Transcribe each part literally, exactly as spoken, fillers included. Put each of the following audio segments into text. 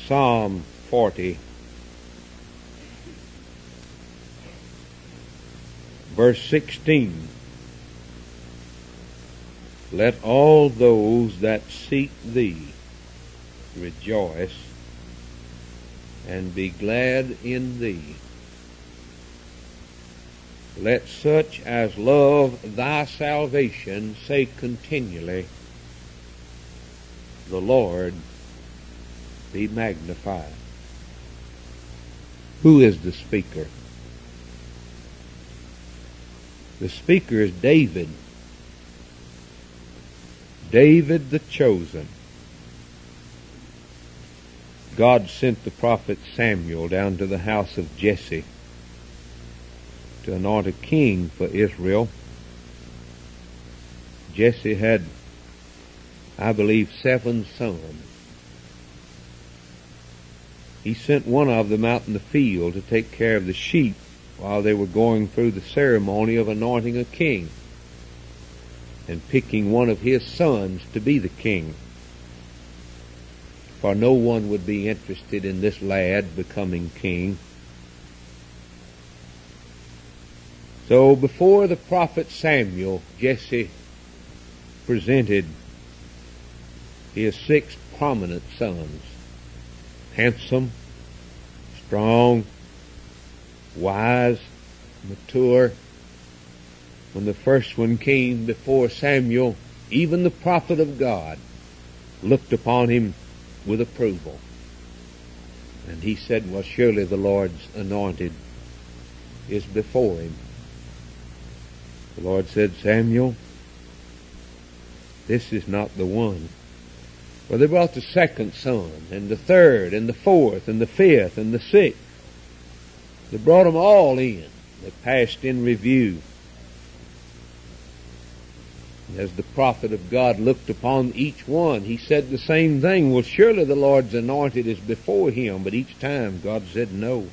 Psalm forty, verse sixteen. Let all those that seek thee rejoice and be glad in thee. Let such as love thy salvation say continually, the Lord be magnified. Who is the speaker? The speaker is David. David the chosen. God sent the prophet Samuel down to the house of Jesse to anoint a king for Israel. Jesse had, I believe, seven sons. He sent one of them out in the field to take care of the sheep while they were going through the ceremony of anointing a king and picking one of his sons to be the king. For no one would be interested in this lad becoming king. So before the prophet Samuel, Jesse presented his six prominent sons. Handsome, strong, wise, mature. When the first one came before Samuel, even the prophet of God looked upon him with approval. And he said, well, surely the Lord's anointed is before him. The Lord said, Samuel, this is not the one. Well, they brought the second son, and the third, and the fourth, and the fifth, and the sixth. They brought them all in. They passed in review. As the prophet of God looked upon each one, he said the same thing. Well, surely the Lord's anointed is before him. But each time God said no.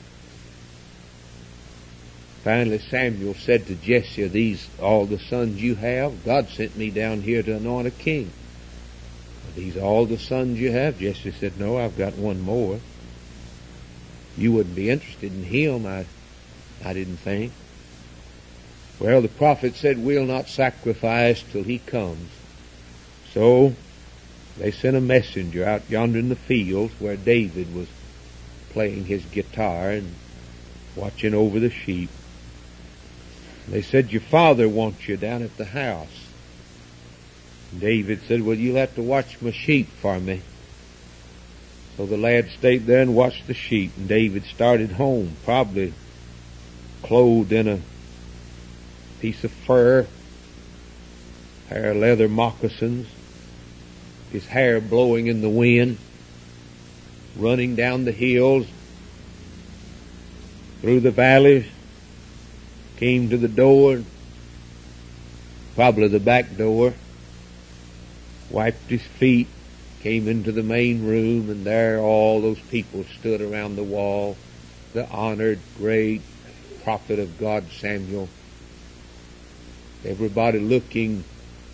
Finally Samuel said to Jesse, are these all the sons you have? God sent me down here to anoint a king. Are these all the sons you have? Jesse said, no, I've got one more. You wouldn't be interested in him, I, I didn't think. Well, the prophet said, we'll not sacrifice till he comes. So they sent a messenger out yonder in the fields where David was playing his guitar and watching over the sheep. They said, your father wants you down at the house. David said, well, you'll have to watch my sheep for me. So the lad stayed there and watched the sheep, and David started home, probably clothed in a piece of fur, pair of leather moccasins, his hair blowing in the wind, running down the hills, through the valleys, came to the door, probably the back door, wiped his feet, came into the main room, and there all those people stood around the wall, the honored, great prophet of God, Samuel. Everybody looking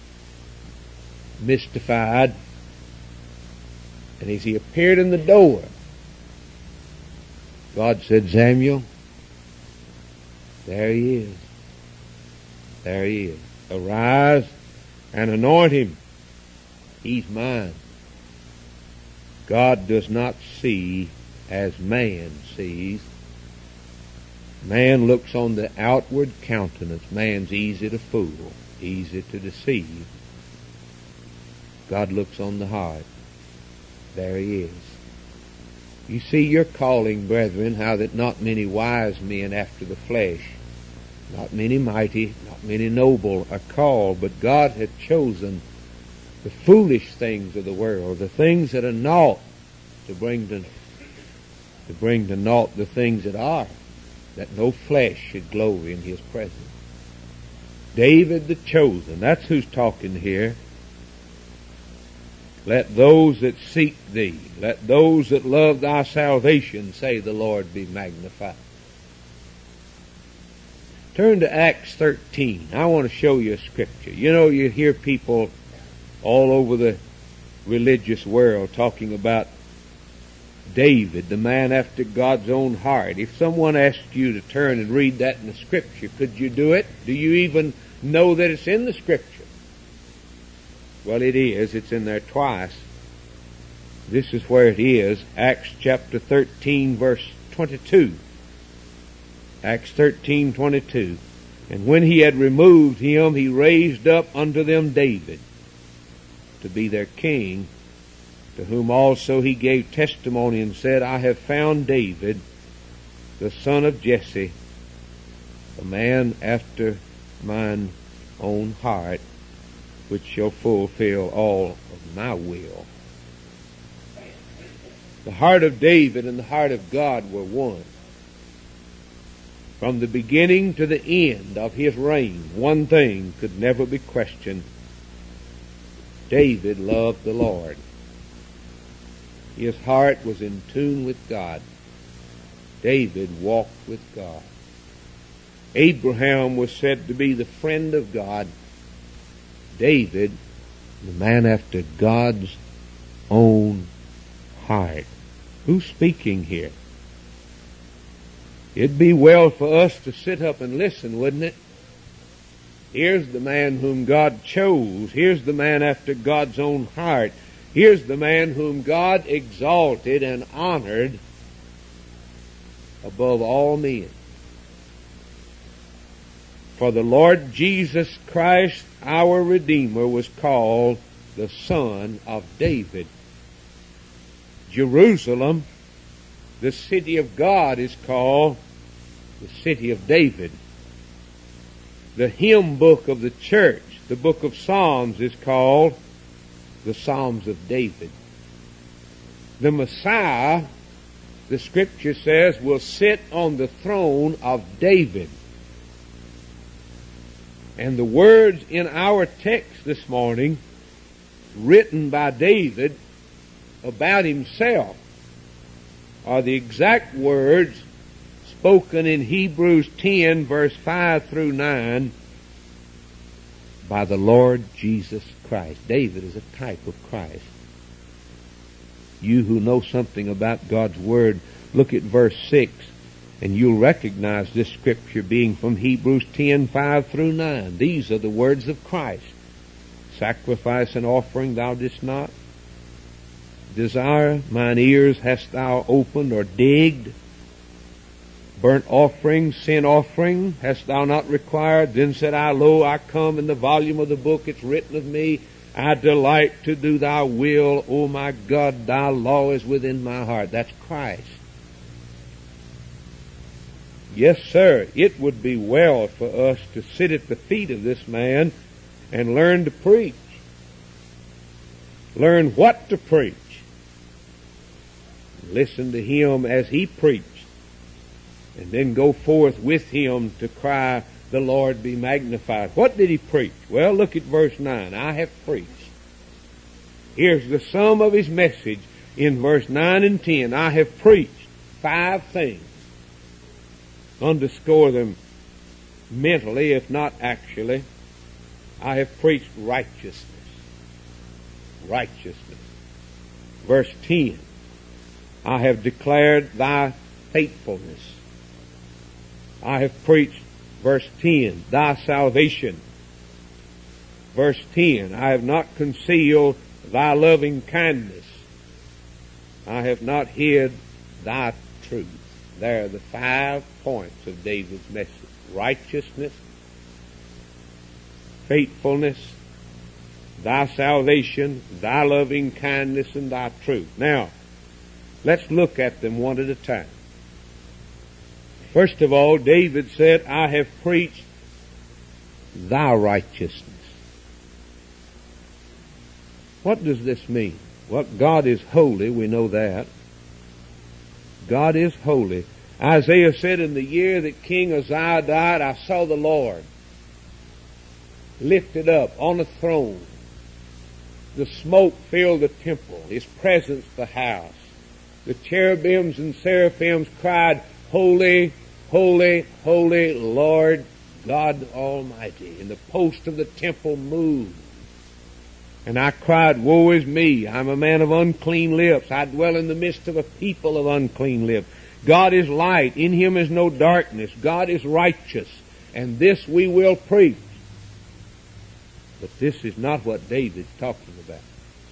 mystified. And as he appeared in the door, God said, Samuel, there he is. There he is. Arise and anoint him. He's mine. God does not see as man sees. Man looks on the outward countenance. Man's easy to fool, easy to deceive. God looks on the heart. There he is. You see your calling, brethren, how that not many wise men after the flesh, not many mighty, not many noble are called, but God hath chosen the foolish things of the world, the things that are naught, to bring to, to bring to naught the things that are, that no flesh should glory in his presence. David the chosen, that's who's talking here. Let those that seek thee, let those that love thy salvation say, the Lord be magnified. Turn to Acts thirteen. I want to show you a scripture. You know, you hear people all over the religious world talking about David, the man after God's own heart. If someone asked you to turn and read that in the Scripture, could you do it? Do you even know that it's in the Scripture? Well, it is. It's in there twice. This is where it is. Acts chapter thirteen, verse twenty-two. Acts thirteen, twenty-two. And when he had removed him, he raised up unto them David to be their king, to whom also he gave testimony and said, I have found David, the son of Jesse, a man after mine own heart, which shall fulfill all of my will. The heart of David and the heart of God were one. From the beginning to the end of his reign, one thing could never be questioned. David loved the Lord. His heart was in tune with God. David walked with God. Abraham was said to be the friend of God. David, the man after God's own heart. Who's speaking here? It'd be well for us to sit up and listen, wouldn't it? Here's the man whom God chose. Here's the man after God's own heart. Here's the man whom God exalted and honored above all men. For the Lord Jesus Christ, our Redeemer, was called the Son of David. Jerusalem, the city of God, is called the city of David. The hymn book of the church, the book of Psalms, is called the Psalms of David. The Messiah, the Scripture says, will sit on the throne of David. And the words in our text this morning, written by David about himself, are the exact words spoken in Hebrews ten, verse five through nine, by the Lord Jesus Christ. David is a type of Christ. You who know something about God's Word, look at verse six, and you'll recognize this scripture being from Hebrews ten, five through nine. These are the words of Christ. Sacrifice and offering thou didst not desire, mine ears hast thou opened or digged. Burnt offering, sin offering, hast thou not required? Then said I, lo, I come, in the volume of the book it's written of me, I delight to do thy will, O my God, thy law is within my heart. That's Christ. Yes, sir, it would be well for us to sit at the feet of this man and learn to preach. Learn what to preach. Listen to him as he preached. And then go forth with him to cry, the Lord be magnified. What did he preach? Well, look at verse nine. I have preached. Here's the sum of his message in verse nine and ten. I have preached five things. Underscore them mentally, if not actually. I have preached righteousness. Righteousness. Verse ten. I have declared thy faithfulness. I have preached, verse ten, thy salvation. Verse ten, I have not concealed thy loving kindness. I have not hid thy truth. There are the five points of David's message. Righteousness, faithfulness, thy salvation, thy loving kindness, and thy truth. Now, let's look at them one at a time. First of all, David said, I have preached thy righteousness. What does this mean? Well, God is holy, we know that. God is holy. Isaiah said, in the year that King Uzziah died, I saw the Lord lifted up on a throne. The smoke filled the temple, his presence the house. The cherubims and seraphims cried, Holy, holy, holy Lord God Almighty. And the post of the temple moved. And I cried, woe is me, I'm a man of unclean lips. I dwell in the midst of a people of unclean lips. God is light, in Him is no darkness. God is righteous, and this we will preach. But this is not what David's talking about.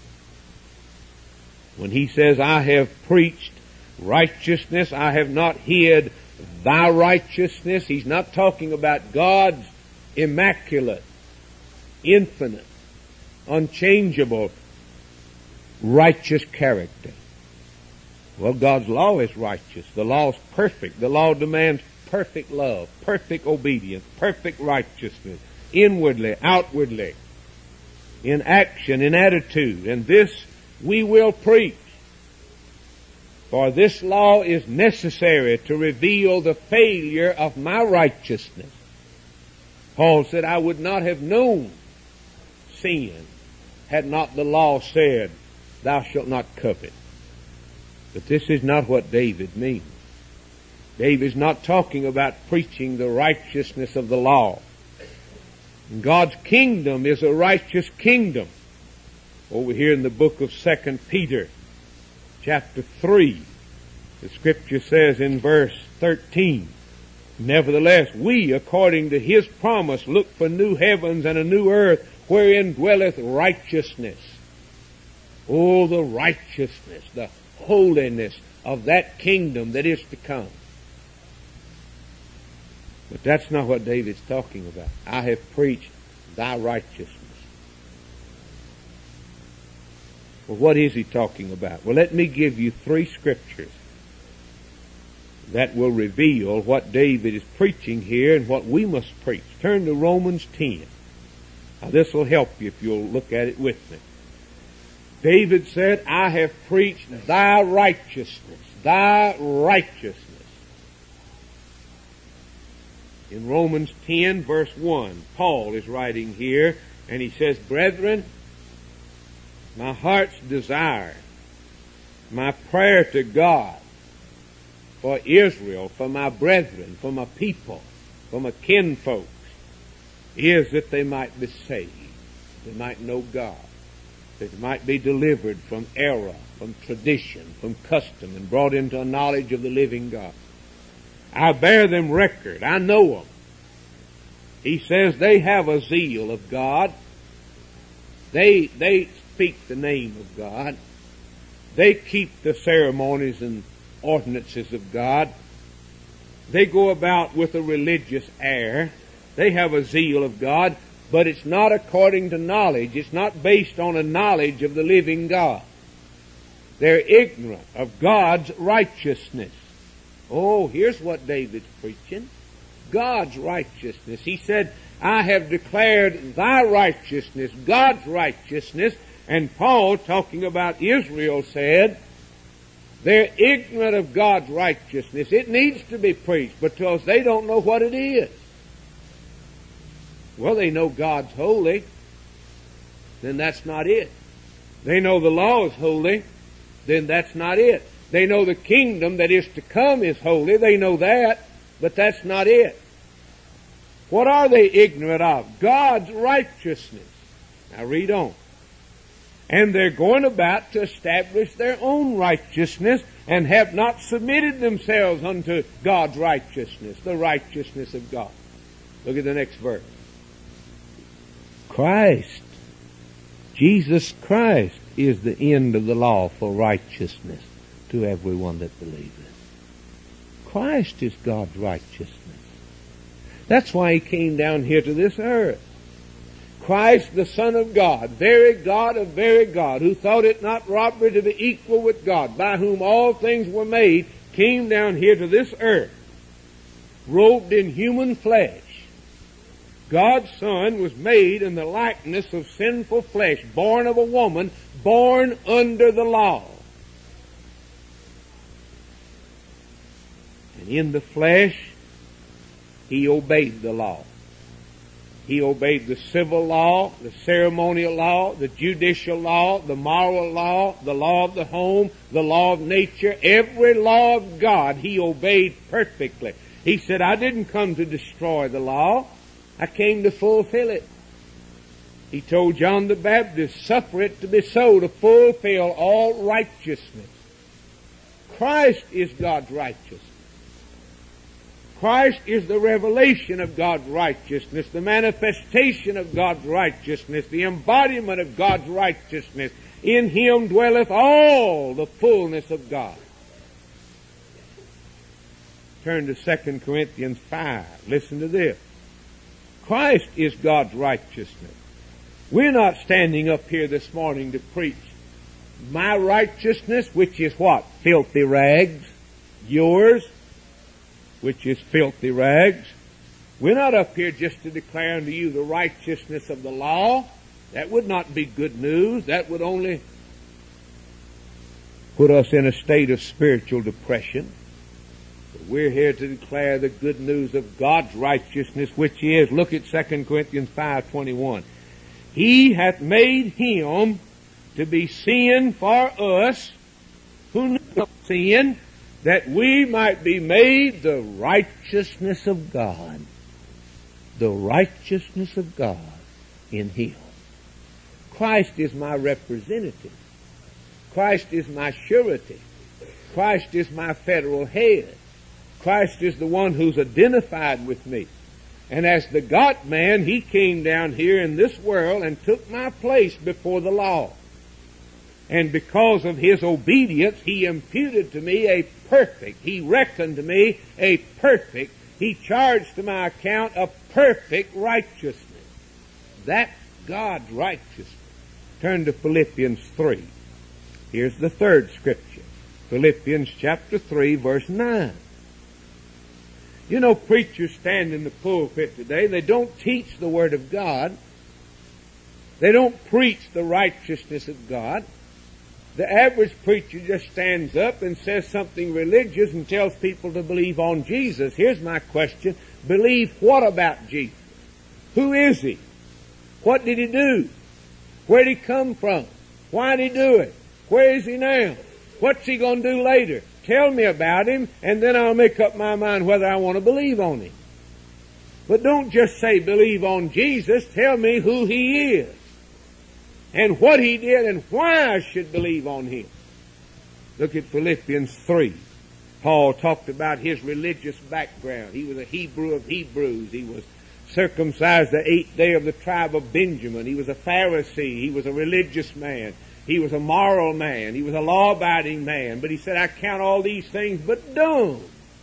When he says, I have preached righteousness, I have not hid thy righteousness, he's not talking about God's immaculate, infinite, unchangeable, righteous character. Well, God's law is righteous. The law is perfect. The law demands perfect love, perfect obedience, perfect righteousness, inwardly, outwardly, in action, in attitude. And this we will preach. For this law is necessary to reveal the failure of my righteousness. Paul said, I would not have known sin had not the law said, thou shalt not covet. But this is not what David means. David's not talking about preaching the righteousness of the law. God's kingdom is a righteous kingdom. Over here in the book of Second Peter, chapter three, the Scripture says in verse thirteen, nevertheless, we, according to His promise, look for new heavens and a new earth, wherein dwelleth righteousness. Oh, the righteousness, the holiness of that kingdom that is to come. But that's not what David's talking about. I have preached thy righteousness. Well, what is he talking about? Well, let me give you three scriptures that will reveal what David is preaching here and what we must preach. Turn to Romans ten. Now, this will help you if you'll look at it with me. David said, I have preached thy righteousness, thy righteousness. In Romans ten, verse one, Paul is writing here, and he says, brethren, my heart's desire, my prayer to God for Israel, for my brethren, for my people, for my kinfolks, is that they might be saved, they might know God, that they might be delivered from error, from tradition, from custom, and brought into a knowledge of the living God. I bear them record. I know them. He says they have a zeal of God. They, they speak the name of God. They keep the ceremonies and ordinances of God. They go about with a religious air. They have a zeal of God, but it's not according to knowledge. It's not based on a knowledge of the living God. They're ignorant of God's righteousness. Oh, here's what David's preaching. God's righteousness. He said, I have declared thy righteousness, God's righteousness. And Paul, talking about Israel, said, they're ignorant of God's righteousness. It needs to be preached because they don't know what it is. Well, they know God's holy. Then that's not it. They know the law is holy. Then that's not it. They know the kingdom that is to come is holy. They know that, but that's not it. What are they ignorant of? God's righteousness. Now read on. And they're going about to establish their own righteousness and have not submitted themselves unto God's righteousness, the righteousness of God. Look at the next verse. Christ, Jesus Christ, is the end of the law for righteousness to everyone that believeth. Christ is God's righteousness. That's why He came down here to this earth. Christ, the Son of God, very God of very God, who thought it not robbery to be equal with God, by whom all things were made, came down here to this earth, robed in human flesh. God's Son was made in the likeness of sinful flesh, born of a woman, born under the law. And in the flesh, He obeyed the law. He obeyed the civil law, the ceremonial law, the judicial law, the moral law, the law of the home, the law of nature. Every law of God He obeyed perfectly. He said, I didn't come to destroy the law. I came to fulfill it. He told John the Baptist, suffer it to be so, to fulfill all righteousness. Christ is God's righteousness. Christ is the revelation of God's righteousness, the manifestation of God's righteousness, the embodiment of God's righteousness. In Him dwelleth all the fullness of God. Turn to Second Corinthians five. Listen to this. Christ is God's righteousness. We're not standing up here this morning to preach my righteousness, which is what? Filthy rags. Yours, which is filthy rags. We're not up here just to declare unto you the righteousness of the law. That would not be good news. That would only put us in a state of spiritual depression. But we're here to declare the good news of God's righteousness, which is, look at Second Corinthians five twenty-one. He hath made Him to be sin for us who knew no sin, that we might be made the righteousness of God. The righteousness of God in Him. Christ is my representative. Christ is my surety. Christ is my federal head. Christ is the one who's identified with me. And as the God-man, He came down here in this world and took my place before the law. And because of His obedience, He imputed to me a perfect, He reckoned to me a perfect, He charged to my account a perfect righteousness. That's God's righteousness. Turn to Philippians three. Here's the third scripture. Philippians chapter three, verse nine. You know, preachers stand in the pulpit today. They don't teach the Word of God. They don't preach the righteousness of God. The average preacher just stands up and says something religious and tells people to believe on Jesus. Here's my question. Believe what about Jesus? Who is He? What did He do? Where did He come from? Why did He do it? Where is He now? What's He going to do later? Tell me about Him, and then I'll make up my mind whether I want to believe on Him. But don't just say believe on Jesus. Tell me who He is, and what He did, and why I should believe on Him. Look at Philippians three. Paul talked about his religious background. He was a Hebrew of Hebrews. He was circumcised the eighth day of the tribe of Benjamin. He was a Pharisee. He was a religious man. He was a moral man. He was a law-abiding man. But he said, I count all these things but dung.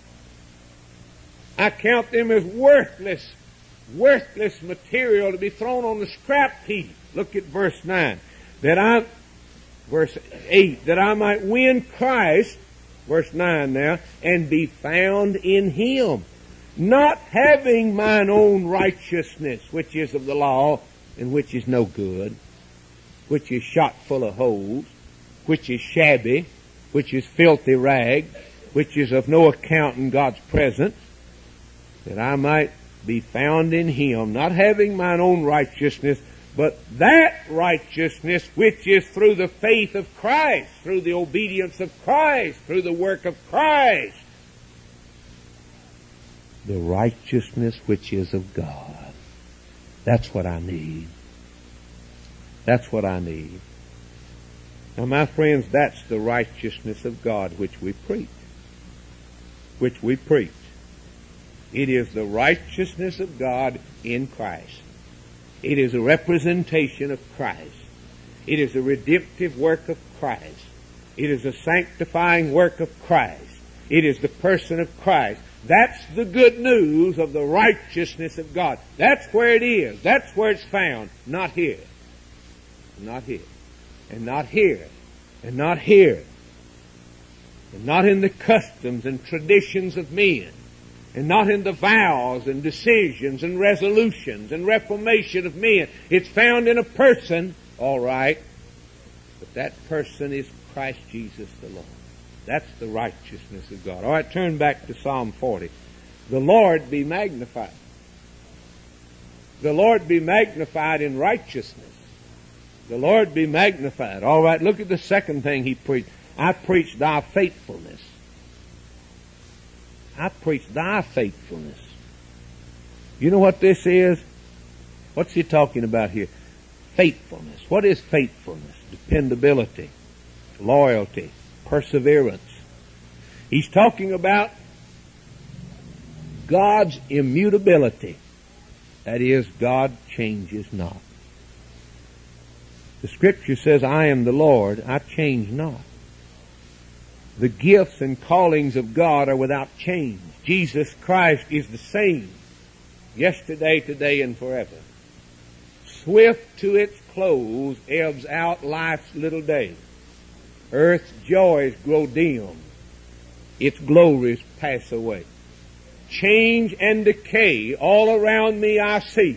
I count them as worthless, worthless material to be thrown on the scrap heap. Look at verse nine. That I, verse eight, that I might win Christ, verse nine now, and be found in Him, not having mine own righteousness, which is of the law, and which is no good, which is shot full of holes, which is shabby, which is filthy rag, which is of no account in God's presence, that I might be found in Him, not having mine own righteousness, but that righteousness which is through the faith of Christ, through the obedience of Christ, through the work of Christ. The righteousness which is of God. That's what I need. That's what I need. Now, my friends, that's the righteousness of God which we preach. Which we preach. It is the righteousness of God in Christ. It is a representation of Christ. It is a redemptive work of Christ. It is a sanctifying work of Christ. It is the person of Christ. That's the good news of the righteousness of God. That's where it is. That's where it's found. Not here. Not here. And not here. And not here. And not in the customs and traditions of men. And not in the vows and decisions and resolutions and reformation of men. It's found in a person, all right. But that person is Christ Jesus the Lord. That's the righteousness of God. All right, turn back to Psalm forty. The Lord be magnified. The Lord be magnified in righteousness. The Lord be magnified. All right, look at the second thing he preached. I preach thy faithfulness. I preach thy faithfulness. You know what this is? What's he talking about here? faithfulness. What is faithfulness? Dependability, loyalty, perseverance. He's talking about God's immutability. That is, God changes not. The Scripture says, I am the Lord, I change not. The gifts and callings of God are without change. Jesus Christ is the same yesterday, today, and forever. Swift to its close ebbs out life's little day. Earth's joys grow dim, its glories pass away. Change and decay all around me I see.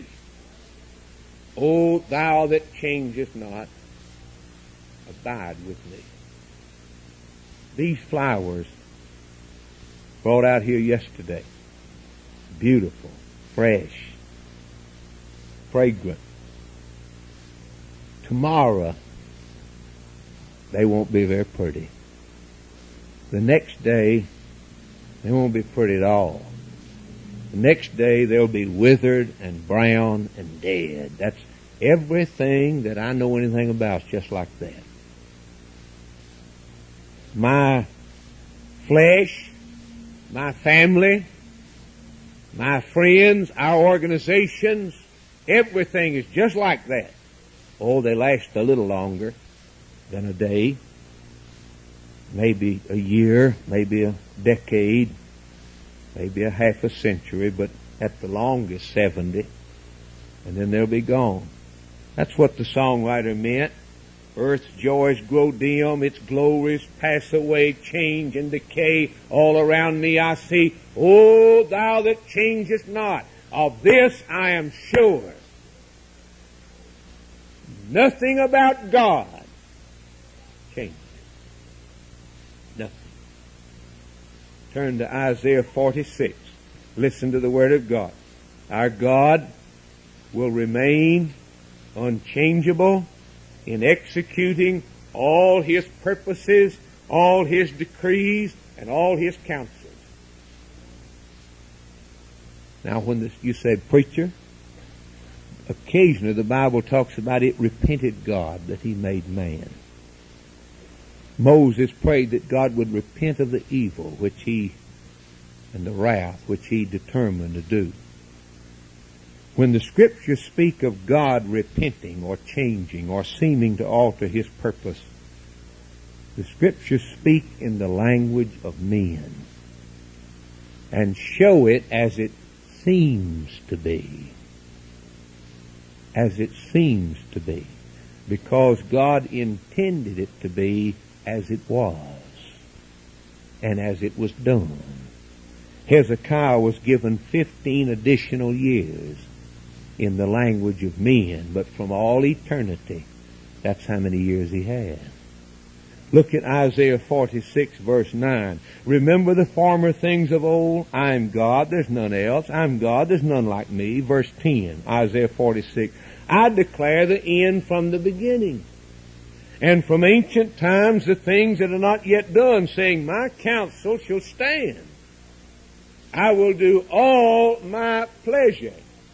O thou that changest not, abide with me. These flowers brought out here yesterday, beautiful, fresh, fragrant. Tomorrow, they won't be very pretty. The next day, they won't be pretty at all. The next day, they'll be withered and brown and dead. That's everything that I know anything about, just like that. My flesh, my family, my friends, our organizations, everything is just like that. Oh, they last a little longer than a day, maybe a year, maybe a decade, maybe a half a century, but at the longest seventy, and then they'll be gone. That's what the songwriter meant. Earth's joys grow dim, its glories pass away, change and decay all around me I see. O thou that changest not, of this I am sure. Nothing about God changes. Nothing. Turn to Isaiah forty-six. Listen to the Word of God. Our God will remain unchangeable in executing all His purposes, all His decrees, and all His counsels. Now when this, you say, preacher, occasionally the Bible talks about it repented God that He made man. Moses prayed that God would repent of the evil which he, and the wrath which he determined to do. When the Scriptures speak of God repenting or changing or seeming to alter His purpose, the Scriptures speak in the language of men and show it as it seems to be. As it seems to be. Because God intended it to be as it was and as it was done. Hezekiah was given fifteen additional years in the language of men, but from all eternity, that's how many years he had. Look at Isaiah forty-six verse nine. Remember the former things of old? I am God, there's none else. I'm God, there's none like me. Verse ten, Isaiah forty-six. I declare the end from the beginning, and from ancient times the things that are not yet done, saying, my counsel shall stand. I will do all my pleasure.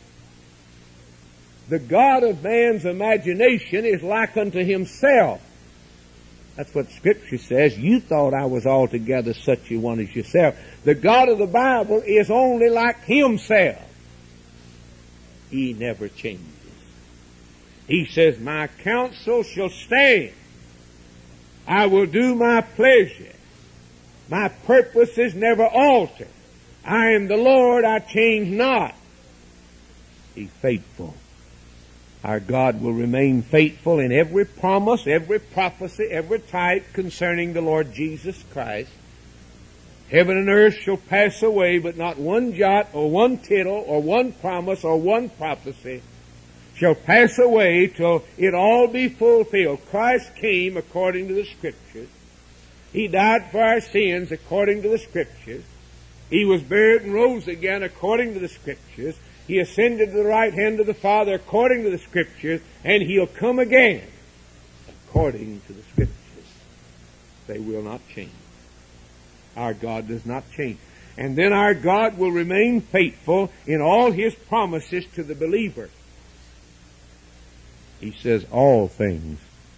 The God of man's imagination is like unto himself. That's what Scripture says. You thought I was altogether such a one as yourself. The God of the Bible is only like himself. He never changes. He says, my counsel shall stand. I will do my pleasure. My purposes never alter. I am the Lord, I change not. He's faithful. Our God will remain faithful in every promise, every prophecy, every type concerning the Lord Jesus Christ. Heaven and earth shall pass away, but not one jot or one tittle or one promise or one prophecy shall pass away till it all be fulfilled. Christ came according to the Scriptures. He died for our sins according to the Scriptures. He was buried and rose again according to the Scriptures. He ascended to the right hand of the Father according to the Scriptures, and He'll come again according to the Scriptures. They will not change. Our God does not change. And then our God will remain faithful in all His promises to the believer. He says all things.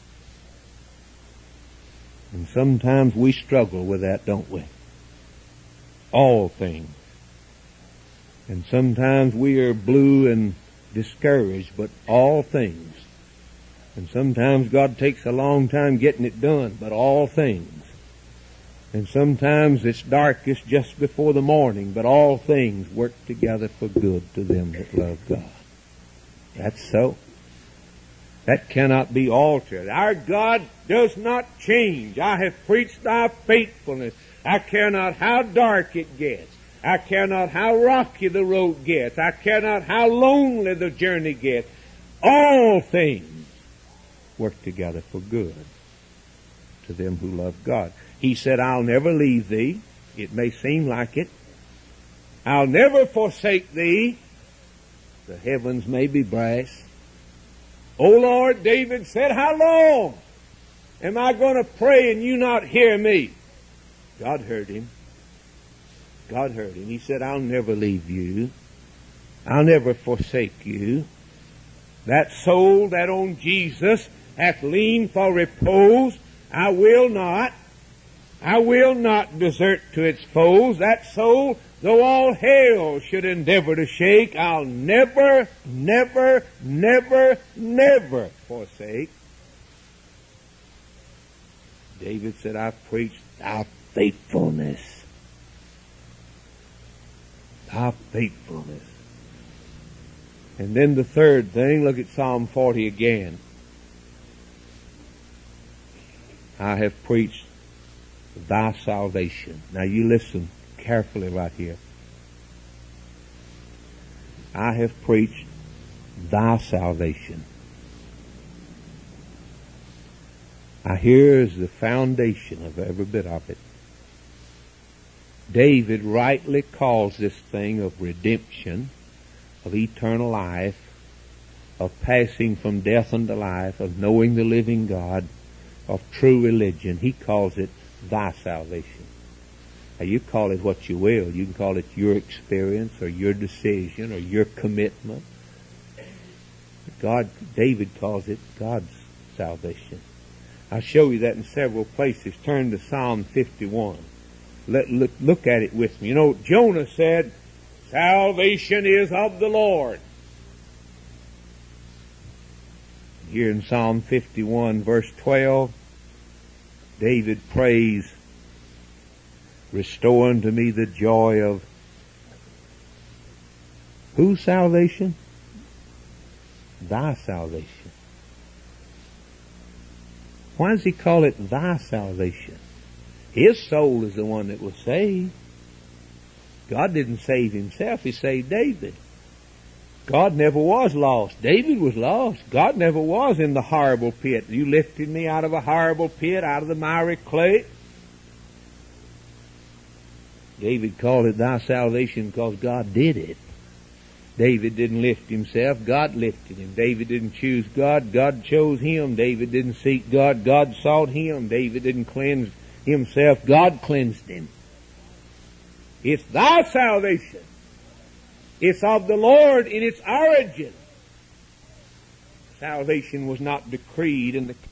And sometimes we struggle with that, don't we? All things. And sometimes we are blue and discouraged, but all things. And sometimes God takes a long time getting it done, but all things. And sometimes it's darkest just before the morning, but all things work together for good to them that love God. That's so. That cannot be altered. Our God does not change. I have preached thy faithfulness. I care not how dark it gets. I care not how rocky the road gets. I care not how lonely the journey gets. All things work together for good to them who love God. He said, I'll never leave thee. It may seem like it. I'll never forsake thee. The heavens may be brass. O Lord, David said, how long am I going to pray and you not hear me? God heard him. God heard him. He said, I'll never leave you. I'll never forsake you. That soul that on Jesus hath leaned for repose, I will not. I will not desert to its foes. That soul, though all hell should endeavor to shake, I'll never, never, never, never forsake. David said, I've preached thy faithfulness. Thy faithfulness. And then the third thing, look at Psalm forty again. I have preached thy salvation. Now you listen carefully right here. I have preached thy salvation. Now here is the foundation of every bit of it. David rightly calls this thing of redemption, of eternal life, of passing from death unto life, of knowing the living God, of true religion. He calls it thy salvation. Now you call it what you will. You can call it your experience or your decision or your commitment. God, David calls it God's salvation. I'll show you that in several places. Turn to Psalm fifty-one. Let, look, look at it with me. You know, Jonah said, salvation is of the Lord. Here in Psalm fifty-one, verse twelve, David prays, restore unto me the joy of whose salvation? Thy salvation. Why does he call it thy salvation? His soul is the one that was saved. God didn't save himself. He saved David. God never was lost. David was lost. God never was in the horrible pit. You lifted me out of a horrible pit, out of the miry clay. David called it thy salvation because God did it. David didn't lift himself. God lifted him. David didn't choose God. God chose him. David didn't seek God. God sought him. David didn't cleanse himself. God cleansed him. It's thy salvation. It's of the Lord in its origin. Salvation was not decreed in the